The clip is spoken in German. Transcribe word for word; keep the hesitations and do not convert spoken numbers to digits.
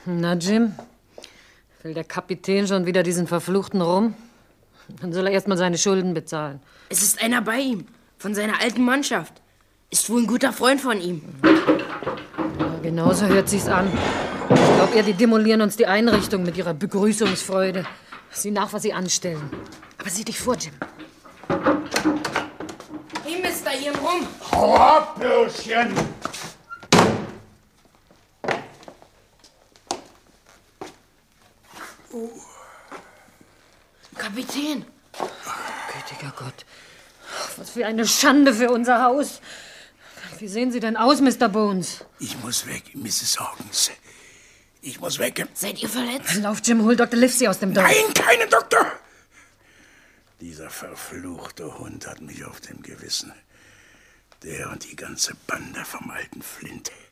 Na, Jim, will der Kapitän schon wieder diesen verfluchten Rum? Dann soll er erst mal seine Schulden bezahlen. Es ist einer bei ihm, von seiner alten Mannschaft. Ist wohl ein guter Freund von ihm. Ja, genauso hört sich's an. Ich glaube eher, die demolieren uns die Einrichtung mit ihrer Begrüßungsfreude. Sieh nach, was sie anstellen. Aber sieh dich vor, Jim. Hey, Mister, Ihren Rum. Hau ab, Bürschchen! Oh. Kapitän! Gütiger Gott. Was für eine Schande für unser Haus. Wie sehen Sie denn aus, Mister Bones? Ich muss weg, Misses Hawkins. Ich muss weg. Seid ihr verletzt? Lauf, Jim, hol Doktor Livesey aus dem Dorf. Nein, keinen Doktor! Dieser verfluchte Hund hat mich auf dem Gewissen. Der und die ganze Bande vom alten Flint.